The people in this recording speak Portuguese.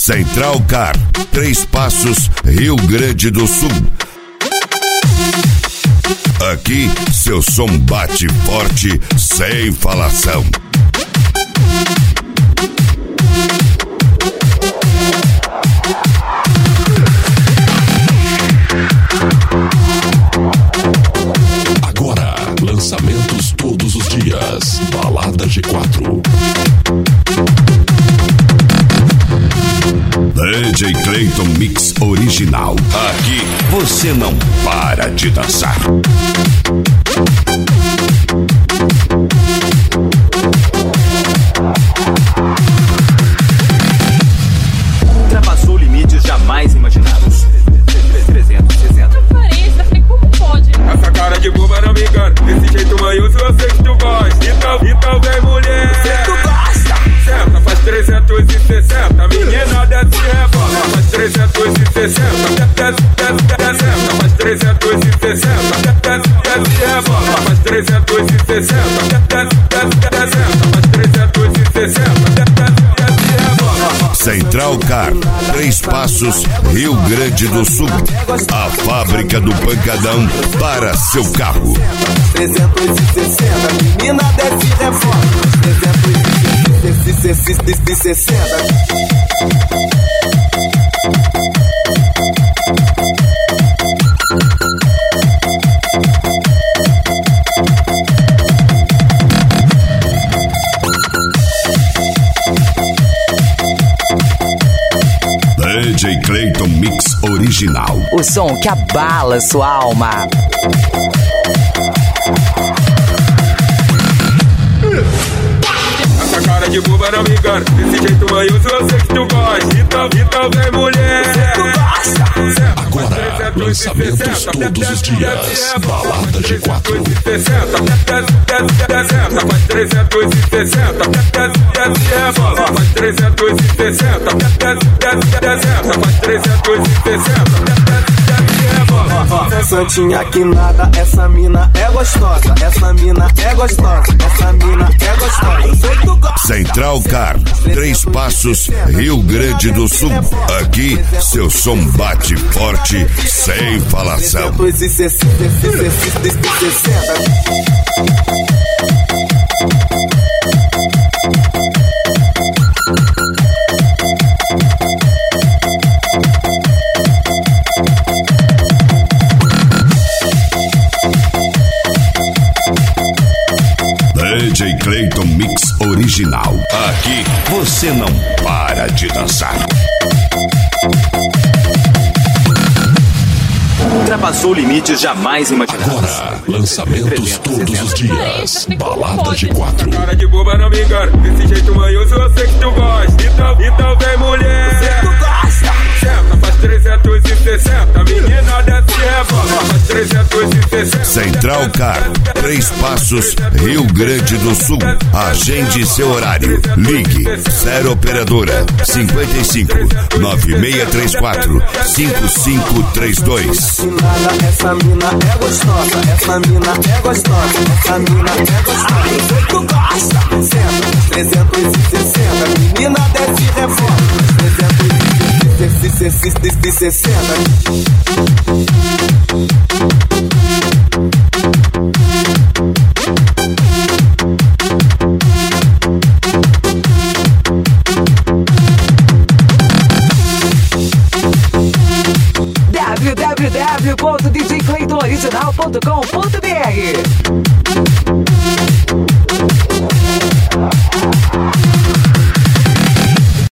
Central Car, 3 Passos, Rio Grande do Sul. Aqui, seu som bate forte, sem falação. Agora, lançamentos todos os dias. Balada G4. DJ Clayton Mix Original. Aqui você não para de dançar. Ultrapassou limites jamais imaginados. 360. Aparência, falei, como pode? Essa cara de boba não me engana. Desse jeito manhoso eu sei que tu gosta. Então vem mulher. Sei que tu gosta. Senta, faz 360. Menina desce e rebola. Faz 360. Senta, faz 360. Desce e rebola. Faz 360. Senta, faz 360. Central Car, 3 Passos, Rio Grande do Sul. A fábrica do pancadão para seu carro. 360, menina desce e reforma. 360. DJ Clayton Mix Original. O som que abala sua alma. Essa cara de boba não me engana. Desse jeito manhoso eu sei que tu gosta. Então vem mulher. Sei que tu gosta. Agora, lançamentos todos os dias. Balada G4. Senta, faz 360. Desce e rebola. Faz 360. Senta, faz 360. Santinha que nada, essa mina é gostosa. Essa mina é gostosa. Essa mina é gostosa. Sei que tu gosta. Central Car, 3 Passos, Rio Grande do Sul. Aqui, seu som bate forte, sem falação. 360. DJ Clayton Mix Original. Aqui você não para de dançar. Ultrapassou limites jamais imaginados. Agora, lançamentos todos os dias. Balada G4. Cara de boba não me engana. Desse jeito manhoso eu sei que tu gosta. Então vem mulher. Sei que tu gosta. Senta, faz 360. Menina desce e rebola. Faz 360. Central Car, 3 Passos, Rio Grande do Sul. Agende seu horário. Ligue 0 operadora 55 9634 5532. Essa mina é gostosa. Essa mina é gostosa. Essa mina é gostosa. Sei que tu gosta. Senta, 360. Menina desce e reforma. 360. www.djclaytonoriginal.com.br